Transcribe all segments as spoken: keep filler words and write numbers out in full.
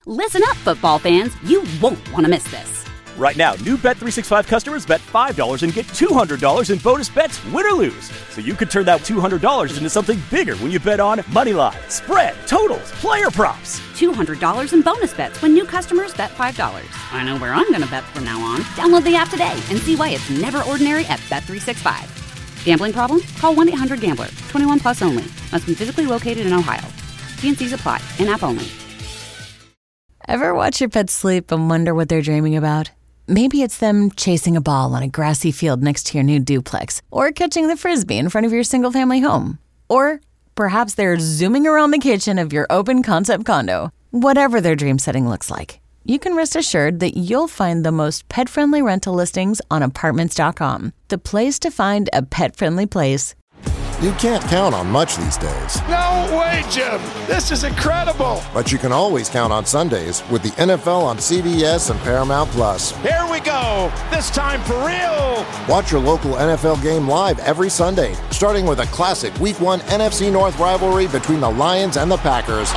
Listen up, football fans. You won't want to miss this. Right now, new Bet three sixty-five customers bet five dollars and get two hundred dollars in bonus bets, win or lose. So you could turn that two hundred dollars into something bigger when you bet on money line, spread, totals, player props. two hundred dollars in bonus bets when new customers bet five dollars. I know where I'm going to bet from now on. Download the app today and see why it's never ordinary at Bet three sixty-five. Gambling problem? Call one eight hundred gambler. twenty-one plus only. Must be physically located in Ohio. T and C's apply. In-app only. Ever watch your pet sleep and wonder what they're dreaming about? Maybe it's them chasing a ball on a grassy field next to your new duplex, or catching the Frisbee in front of your single-family home. Or perhaps they're zooming around the kitchen of your open-concept condo. Whatever their dream setting looks like, you can rest assured that you'll find the most pet-friendly rental listings on Apartments dot com. The place to find a pet-friendly place. You can't count on much these days. No way, Jim! This is incredible! But you can always count on Sundays with the N F L on C B S and Paramount Plus. Here we go! This time for real! Watch your local N F L game live every Sunday, starting with a classic Week one N F C North rivalry between the Lions and the Packers.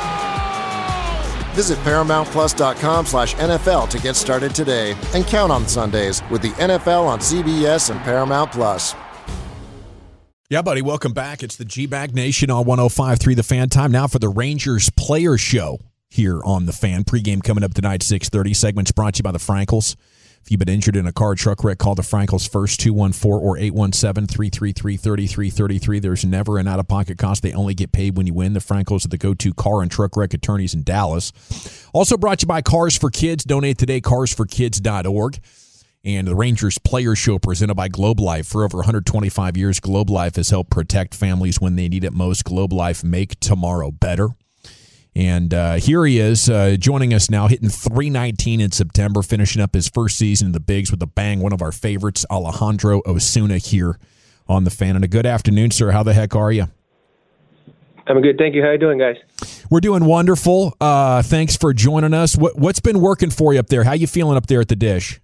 Oh! Visit ParamountPlus.com slash NFL to get started today and count on Sundays with the N F L on C B S and Paramount Plus. Yeah, buddy, welcome back. It's the G-Bag Nation on one oh five point three The Fan. Time now for the Rangers Player Show here on The Fan. Pregame coming up tonight, six thirty. Segments brought to you by the Frankels. If you've been injured in a car or truck wreck, call the Frankels first, two one four or eight one seven, three three three, three three three three. There's never an out-of-pocket cost. They only get paid when you win. The Frankels are the go-to car and truck wreck attorneys in Dallas. Also brought to you by Cars for Kids. Donate today, cars for kids dot org. And the Rangers Player Show presented by Globe Life. For over one hundred twenty-five years, Globe Life has helped protect families when they need it most. Globe Life, make tomorrow better. And uh, here he is uh, joining us now, hitting three nineteen in September, finishing up his first season in the Bigs with a bang. One of our favorites, Alejandro Osuna, here on The Fan. And a good afternoon, sir. How the heck are you? I'm good. Thank you. How are you doing, guys? We're doing wonderful. Uh, thanks for joining us. What, what's been working for you up there? How you feeling up there at the Dish?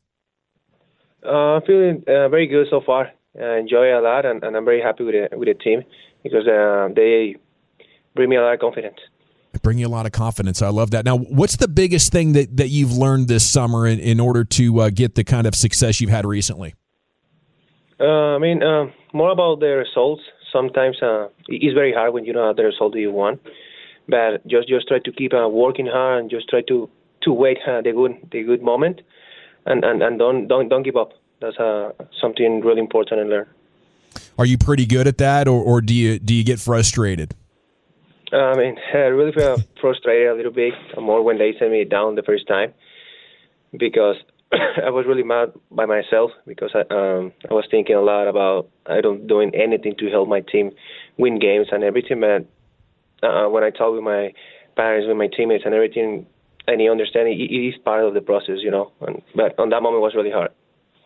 Uh, I'm feeling uh, very good so far. I enjoy it a lot, and, and I'm very happy with the, with the team because uh, they bring me a lot of confidence. They bring you a lot of confidence. I love that. Now, what's the biggest thing that, that you've learned this summer in, in order to uh, get the kind of success you've had recently? Uh, I mean, uh, more about the results. Sometimes uh, it's very hard when you don't have the result that you want, but just just try to keep uh, working hard and just try to to wait uh, the good the good moment. And, and, and don't don't don't give up. That's uh, something really important to learn. Are you pretty good at that, or, or do you do you get frustrated? Uh, I mean, I really feel frustrated a little bit more when they sent me down the first time because I was really mad by myself because I um, I was thinking a lot about I don't doing anything to help my team win games and everything. But uh, when I talk with my parents, with my teammates, and everything. And you understand it, it is part of the process, you know. And, but on that moment, it was really hard.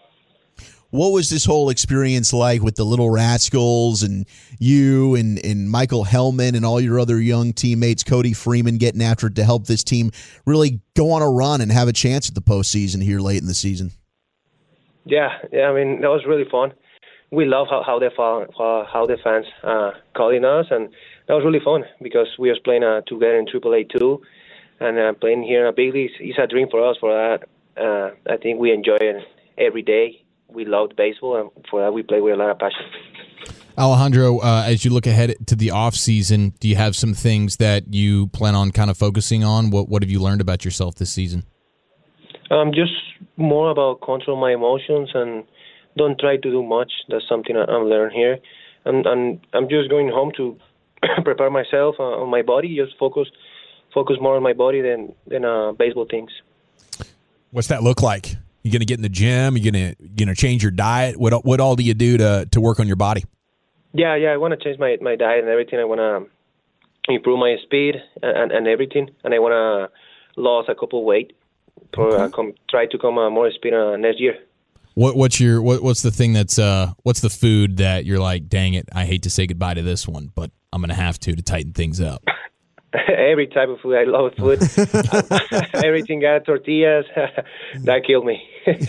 What was this whole experience like with the Little Rascals and you and, and Michael Hellman and all your other young teammates, Cody Freeman, getting after it to help this team really go on a run and have a chance at the postseason here late in the season? Yeah, yeah. I mean, that was really fun. We love how, how, the, how the fans uh, calling us, and that was really fun because we was playing uh, together in triple A too. And uh, playing here in a big league is a dream for us. For that, uh, I think we enjoy it every day. We love baseball, and for that, we play with a lot of passion. Alejandro, uh, as you look ahead to the off season, do you have some things that you plan on kind of focusing on? What What have you learned about yourself this season? Um, just more about control my emotions and don't try to do much. That's something I'm learning here, and, and I'm just going home to prepare myself uh, on my body. Just focus. Focus more on my body than than uh, baseball things. What's that look like? You gonna get in the gym? You gonna you know change your diet? What what all do you do to to work on your body? Yeah, yeah. I want to change my, my diet and everything. I want to improve my speed and, and everything, and I want to lose a couple weight for okay. uh, come, try to come uh, more speed uh, next year. What what's your what what's the thing that's uh what's the food that you're like, dang it, I hate to say goodbye to this one, but I'm gonna have to to tighten things up. Every type of food. I love food. Everything got tortillas. That killed me.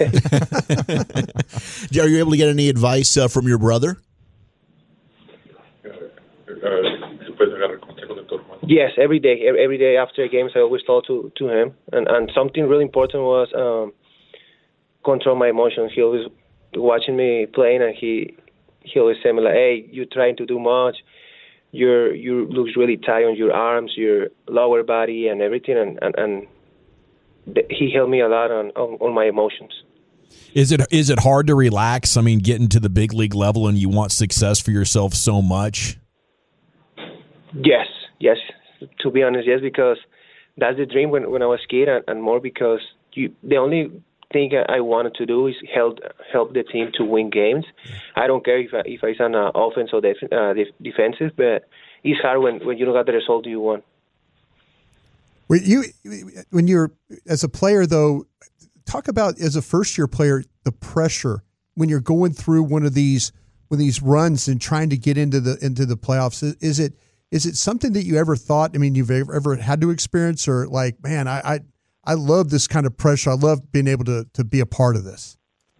Are you able to get any advice uh, from your brother? Yes, every day. Every day after games, I always talk to, to him. And, and something really important was um, control my emotions. He always watching me playing, and he he always say me like, "Hey, you're trying to do much. You're you looks really tight on your arms, your lower body, and everything." And and, and th- he helped me a lot on, on on my emotions. Is it is it hard to relax? I mean, getting to the big league level, and you want success for yourself so much. Yes, yes. To be honest, yes, because that's the dream when, when I was a kid, and, and more because you, the only thing I wanted to do is help help the team to win games. I don't care if if it's on uh, offense or def, uh, def, defensive, but it's hard when, when you don't got the result you want. When you when you're as a player though, talk about as a first year player the pressure when you're going through one of these one of these runs and trying to get into the into the playoffs. Is it Is it something that you ever thought, I mean, you've ever, ever had to experience, or like, man, I, I I love this kind of pressure. I love being able to, to be a part of this.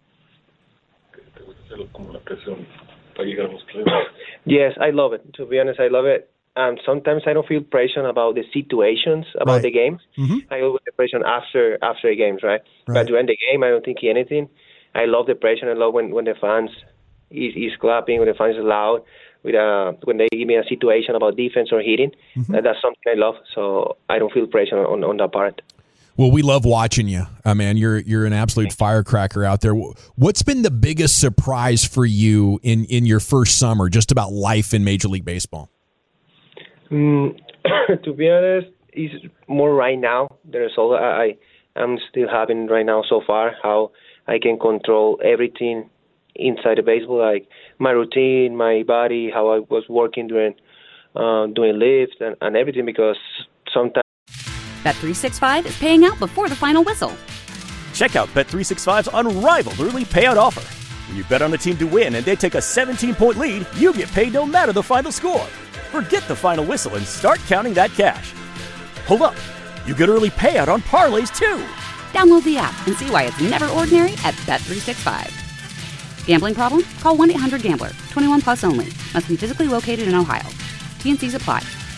Yes, I love it. To be honest, I love it. Um, sometimes I don't feel pressure about the situations, about Right. the games. Mm-hmm. I always get pressure after after the games, right? Right. But during the game, I don't think anything. I love the pressure. I love when, when the fans is, is clapping, when the fans is loud. With uh, when they give me a situation about defense or hitting, Mm-hmm. uh, that's something I love. So I don't feel pressure on, on that part. Well, we love watching you. I uh, mean, you're you're an absolute firecracker out there. What's been the biggest surprise for you in, in your first summer, just about life in Major League Baseball? Mm, to be honest, it's more right now. The result I I'm still having right now so far, how I can control everything inside the baseball, like my routine, my body, how I was working during uh, doing lifts and, and everything, because sometimes Bet three sixty-five is paying out before the final whistle. Check out Bet three sixty-five's unrivaled early payout offer. When you bet on a team to win and they take a seventeen-point lead, you get paid no matter the final score. Forget the final whistle and start counting that cash. Hold up. You get early payout on parlays, too. Download the app and see why it's never ordinary at Bet three sixty-five. Gambling problem? Call one eight hundred gambler. twenty-one plus only. Must be physically located in Ohio. T N Cs apply.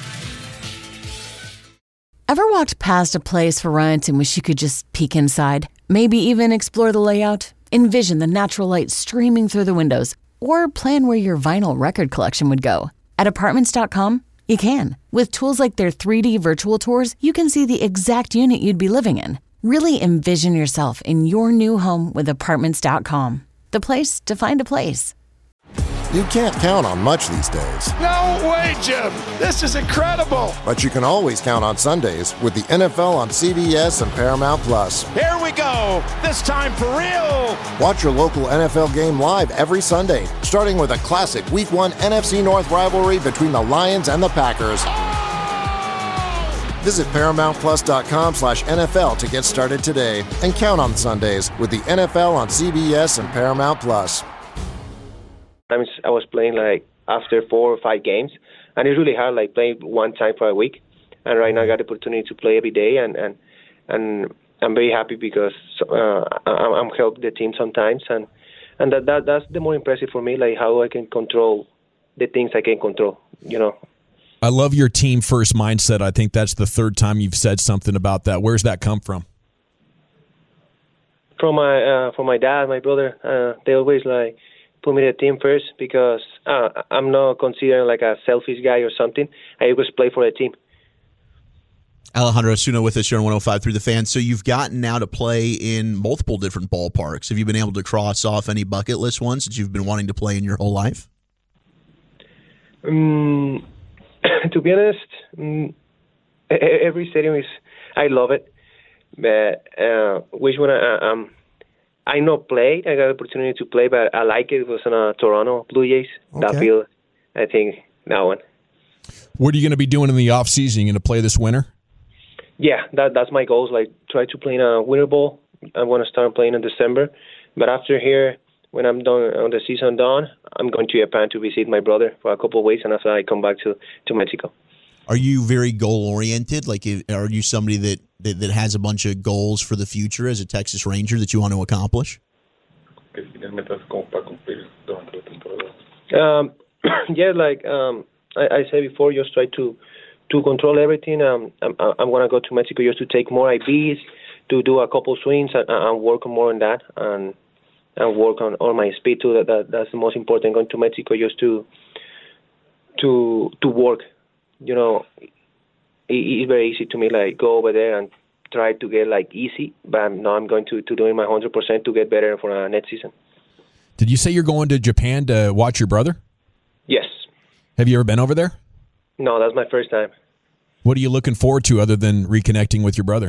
Ever walked past a place for rent and wish you could just peek inside? Maybe even explore the layout? Envision the natural light streaming through the windows? Or plan where your vinyl record collection would go? At Apartments dot com, you can. With tools like their three D virtual tours, you can see the exact unit you'd be living in. Really envision yourself in your new home with Apartments dot com. The place to find a place. You can't count on much these days, No way, Jim. This is incredible. but you can always count on Sundays with the N F L on C B S and Paramount Plus. Here we go. This time for real. Watch your local N F L game live every Sunday, starting with a classic Week One N F C North rivalry between the Lions and the Packers. Visit Paramount Plus dot com slash N F L to get started today and count on Sundays with the N F L on C B S and Paramount Plus. Sometimes I was playing like after four or five games, and it's really hard, like playing one time for a week. And right now I got the opportunity to play every day, and and, and I'm very happy because uh, I'm, I'm helping the team sometimes, and and that, that that's the more impressive for me, like how I can control the things I can control, you know. I love your team first mindset. I think that's the third time you've said something about that. Where's that come from? From my uh, from my dad, my brother, uh, they always like put me the team first because uh, I'm not considered like a selfish guy or something. I always play for the team. Alejandro Osuna with us here on one oh five through the Fan. So you've gotten now to play in multiple different ballparks. Have you been able to cross off any bucket list ones that you've been wanting to play in your whole life? Um, to be honest, um, every stadium is, I love it. But uh, which one I, um, I not played. I got the opportunity to play, but I like it. It was in uh, Toronto Blue Jays. Okay. That field, I think that one. What are you going to be doing in the offseason? You going to play this winter? Yeah, that that's my goals. Like try to play in a winter ball. I want to start playing in December. But after here, when I'm done on the season done, I'm going to Japan to visit my brother for a couple of weeks, and after I come back to, to Mexico. Are you very goal oriented? Like, are you somebody that, that, that has a bunch of goals for the future as a Texas Ranger that you want to accomplish? Um, yeah, like um, I, I said before, just try to to control everything. Um, I'm, I'm going to go to Mexico just to take more I Bs, to do a couple swings and, and work more on that, and and work on, on my speed too. That, that that's the most important. Going to Mexico just to to to work. You know, it, it's very easy to me. Like go over there and try to get like easy, but now I'm going to to doing my one hundred percent to get better for uh, next season. Did you say you're going to Japan to watch your brother? Yes. Have you ever been over there? No, that's my first time. What are you looking forward to other than reconnecting with your brother?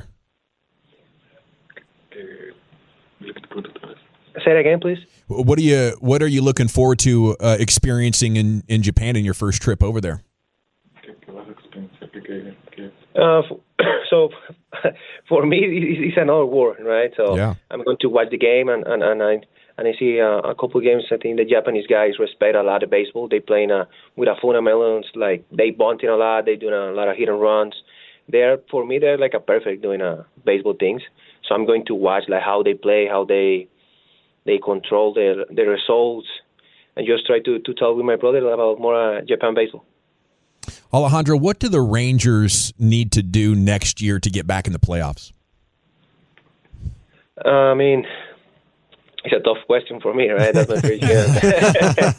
Say it again, please. What are you What are you looking forward to uh, experiencing in, in Japan in your first trip over there? Uh, so, for me, it's another war, right? So yeah. I'm going to watch the game, and and, and I and I see uh, a couple of games. I think the Japanese guys respect a lot of baseball. They playing uh, with a fundamentals, like they bunting a lot. They doing a lot of hit and runs. They're for me, they're like a perfect doing uh, baseball things. So I'm going to watch like how they play, how they they control their their results, and just try to to talk with my brother about more uh, Japan baseball. Alejandro, what do the Rangers need to do next year to get back in the playoffs? Uh, I mean, it's a tough question for me, right? That's my first year.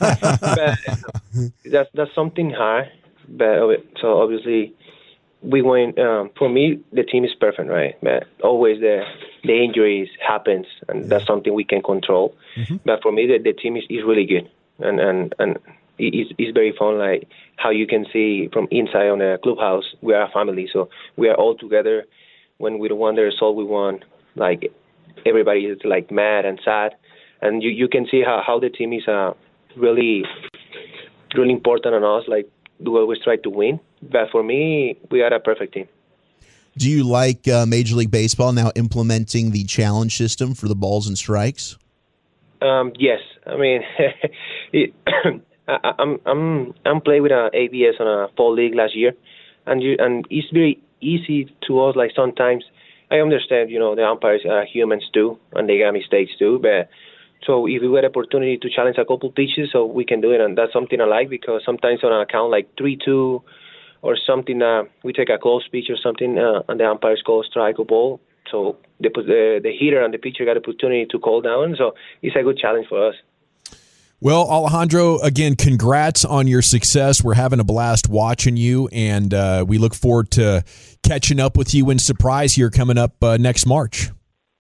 But that's that's something hard. But so obviously, we went. Um, for me, the team is perfect, right? But always the the injuries happens, and that's something we can control. Mm-hmm. But for me, the, the team is, is really good, and and and. It's, it's very fun, like how you can see from inside on the clubhouse, we are a family. So we are all together. When we won the result, we won. Like everybody is like mad and sad, and you, you can see how, how the team is uh, really, really important on us. Like we always try to win. But for me, we are a perfect team. Do you like uh, Major League Baseball now implementing the challenge system for the balls and strikes? Um, yes, I mean. it, I, I'm I'm I'm playing with a A B S on a fall league last year, and you, and it's very easy to us. Like sometimes I understand, you know, the umpires are humans too, and they got mistakes too. But so if we get an opportunity to challenge a couple pitches, so we can do it, and that's something I like because sometimes on an account like three two or something, uh, we take a close pitch or something, uh, and the umpires call strike or ball. So the the the hitter and the pitcher got an opportunity to call down. So it's a good challenge for us. Well, Alejandro, again, congrats on your success. We're having a blast watching you, and uh, we look forward to catching up with you in Surprise here coming up uh, next March.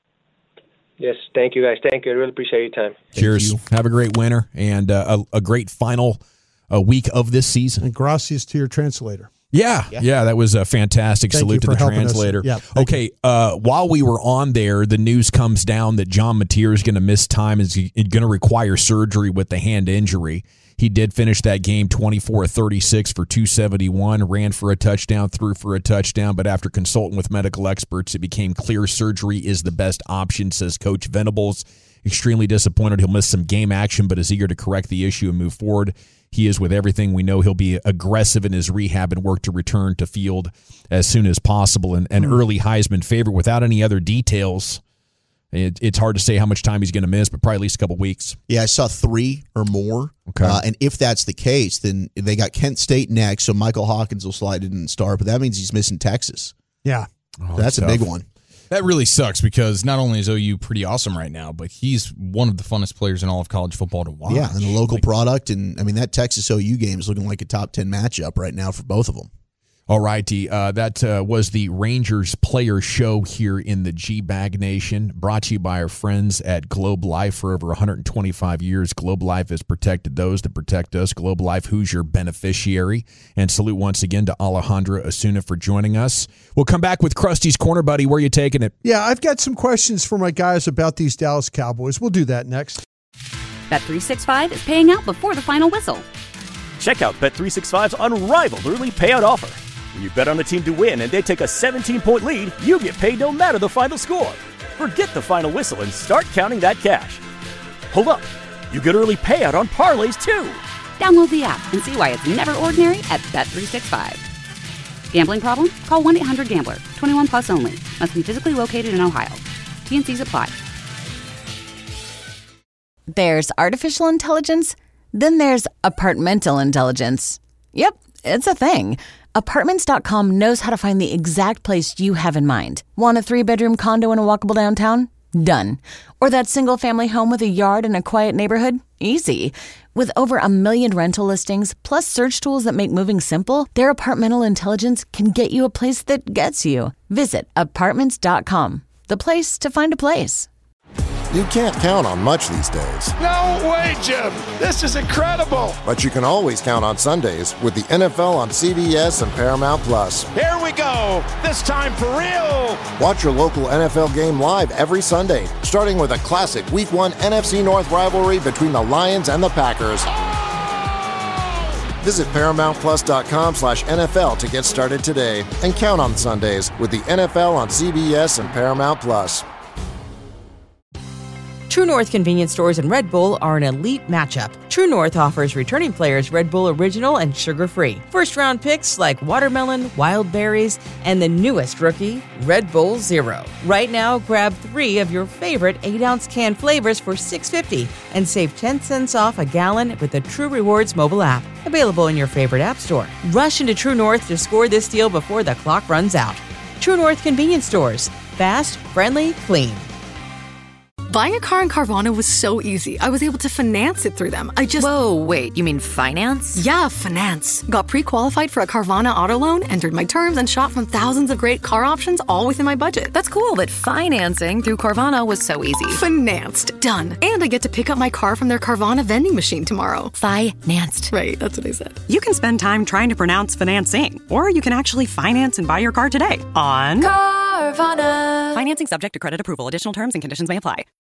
Yes, thank you, guys. Thank you. I really appreciate your time. Cheers. You. Have a great winter and uh, a, a great final uh, week of this season. And gracias to your translator. Yeah, yeah, yeah, that was a fantastic Thank salute to the translator. Yeah, okay, uh, while we were on there, the news comes down that John Mateer is going to miss time, is going to require surgery with the hand injury. He did finish that game twenty-four of thirty-six for two seventy-one, ran for a touchdown, threw for a touchdown, but after consulting with medical experts, it became clear surgery is the best option, says Coach Venables. Extremely disappointed he'll miss some game action, but is eager to correct the issue and move forward. He is with everything. We know he'll be aggressive in his rehab and work to return to field as soon as possible. And an early Heisman favorite without any other details. It, it's hard to say how much time he's going to miss, but probably at least a couple weeks. Yeah, I saw three or more. Okay. Uh, and if that's the case, then they got Kent State next, so Michael Hawkins will slide in and start, but that means he's missing Texas. Yeah. Oh, that's tough. a big one. That really sucks because not only is O U pretty awesome right now, but he's one of the funnest players in all of college football to watch. Yeah, and the local like, product. And, I mean, that Texas-O U game is looking like a top ten matchup right now for both of them. All righty. Uh, that uh, was the Rangers Player Show here in the G-Bag Nation, brought to you by our friends at Globe Life. For over one hundred twenty-five years, Globe Life has protected those that protect us. Globe Life, who's your beneficiary? And salute once again to Alejandro Osuna for joining us. We'll come back with Krusty's Corner, buddy. Where are you taking it? Yeah, I've got some questions for my guys about these Dallas Cowboys. We'll do that next. Bet three sixty-five is paying out before the final whistle. Check out Bet three sixty-five's unrivaled early payout offer. When you bet on a team to win and they take a seventeen-point lead, you get paid no matter the final score. Forget the final whistle and start counting that cash. Hold up. You get early payout on parlays, too. Download the app and see why it's never ordinary at Bet three sixty-five. Gambling problem? Call one eight hundred gambler. twenty-one plus only. Must be physically located in Ohio. T and C's apply. There's artificial intelligence. Then there's apartmental intelligence. Yep, it's a thing. Apartments dot com knows how to find the exact place you have in mind. Want a three-bedroom condo in a walkable downtown? Done. Or that single-family home with a yard in a quiet neighborhood? Easy. With over a million rental listings, plus search tools that make moving simple, their apartmental intelligence can get you a place that gets you. Visit Apartments dot com, the place to find a place. You can't count on much these days. No way, Jim. This is incredible. But you can always count on Sundays with the N F L on C B S and Paramount Plus. Here we go. This time for real. Watch your local N F L game live every Sunday, starting with a classic Week one N F C North rivalry between the Lions and the Packers. Visit Paramount Plus dot com slash N F L to get started today and count on Sundays with the N F L on C B S and Paramount Plus. True North convenience stores and Red Bull are an elite matchup. True North offers returning players Red Bull Original and sugar-free. First-round picks like watermelon, wild berries, and the newest rookie, Red Bull Zero. Right now, grab three of your favorite eight-ounce can flavors for six dollars and fifty cents and save ten cents off a gallon with the True Rewards mobile app. Available in your favorite app store. Rush into True North to score this deal before the clock runs out. True North convenience stores. Fast, friendly, clean. Buying a car in Carvana was so easy. I was able to finance it through them. I just... Whoa, wait, you mean finance? Yeah, finance. Got pre-qualified for a Carvana auto loan, entered my terms, and shop from thousands of great car options, all within my budget. That's cool, but financing through Carvana was so easy. Financed. Done. And I get to pick up my car from their Carvana vending machine tomorrow. Financed. Right, that's what I said. You can spend time trying to pronounce financing, or you can actually finance and buy your car today on Carvana. Financing subject to credit approval. Additional terms and conditions may apply.